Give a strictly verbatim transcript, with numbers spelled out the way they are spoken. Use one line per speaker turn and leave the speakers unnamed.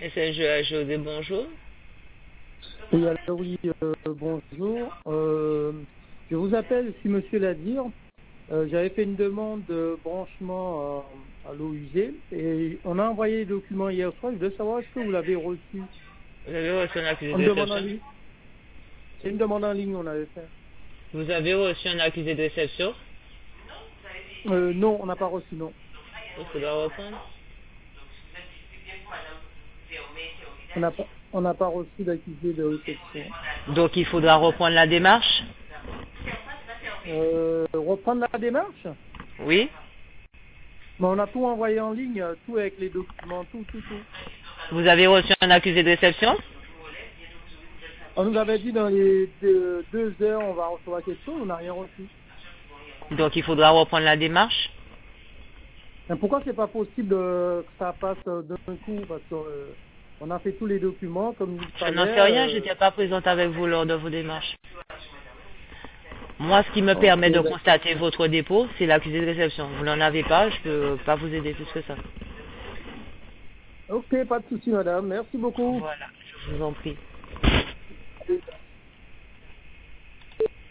S N G A G O D, bonjour.
Oui, alors oui, euh, bonjour. Euh, je vous appelle, si monsieur l'a dit. Euh, J'avais fait une demande de branchement à, à l'eau usée et on a envoyé les documents hier soir. Je voulais savoir est-ce que vous l'avez reçu.
Vous avez reçu un accusé
Une
de
demande en
réception?
ligne. C'est une demande en ligne on avait fait.
Vous avez reçu un accusé de réception?
Euh, non, on n'a pas reçu, non.
Il faudra reprendre.
On n'a pas, on n'a pas reçu d'accusé de réception.
Donc il faudra reprendre la démarche?
Euh, reprendre la démarche.
Oui.
Mais on a tout envoyé en ligne, tout avec les documents, tout, tout, tout.
Vous avez reçu un accusé de réception?
On nous avait dit dans les deux, deux heures, on va recevoir quelque chose, on n'a rien reçu.
Donc il faudra reprendre la démarche?
Mais pourquoi c'est pas possible euh, que ça passe euh, d'un coup? Parce que euh, on a fait tous les documents comme il
Je
fallait.
n'en sais rien, je
Euh...
n'étais pas présente avec vous lors de vos démarches. Moi, ce qui me
Ok,
permet de
d'accord.
constater votre dépôt, c'est l'accusé de réception. Vous n'en avez pas, je ne peux pas vous aider plus que ça.
Ok, pas de souci, madame. Merci beaucoup.
Voilà, je vous en prie.